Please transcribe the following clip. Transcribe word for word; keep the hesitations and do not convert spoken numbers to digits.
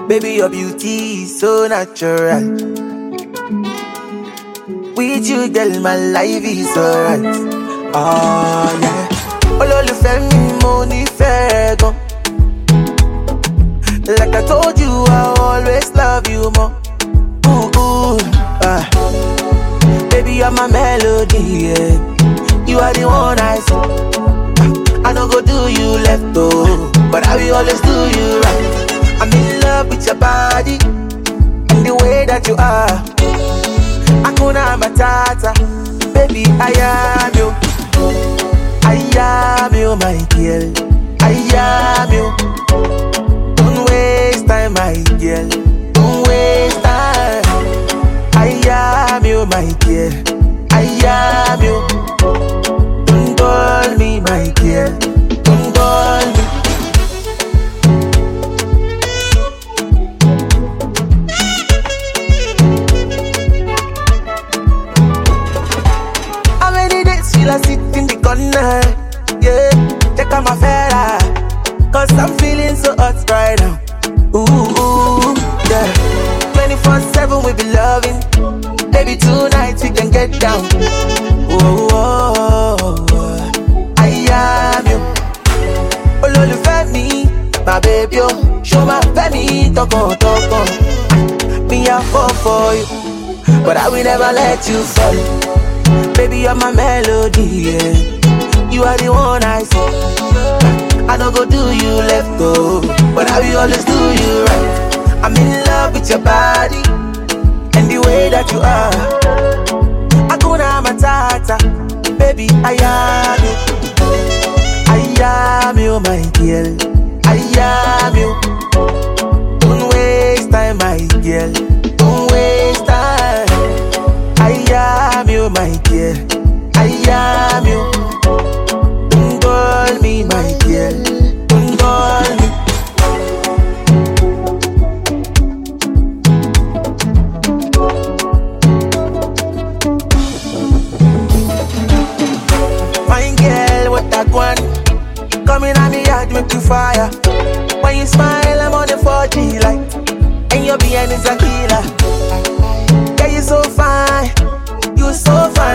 Baby, your beauty is so natural. With you, girl, my life is alright. Oh, yeah. Olólùfẹ́ mi, mo nífẹ̀ẹ́ gan. Like I told you, I always love you more. Ooh, ooh, ah. Baby, you're my melody, yeah. You are the one I see. I don't go do you left, oh, but I will always do you right. I'm in love with your body and the way that you are. Hakuna Matata, baby, I am you. I am you, my girl. I am you. Don't waste time, my girl. Don't waste time. I am you, my girl. I am you. Don't call me, my girl. Don't call me. How many days will I sit in the corner? Yeah, check out my fella, cause I'm feeling so hot right now. Ooh, ooh, yeah. twenty-four seven we be loving. Baby, tonight we can get down. Oh, oh, oh. I am you. Olólùfẹ́ mi, my baby, oh. Show my family, talk on, talk on. Me, I fall for you, but I will never let you fall. Baby, you're my melody, yeah. You are the one I see. I don't go do you left, go, but I will always do you right. I'm in love with your body and the way that you are. Hakuna Matata, baby, I am you. I am you, my girl. I am you. Don't waste time, my girl. Don't waste time. I am you, my girl. I am you. Don't call me, my girl. Don't call me. Fine girl, what that one? Coming at me yard, make you fire. When you smile, I'm on the four G light. And your behind is a killer. Yeah, you so fine. You so fine.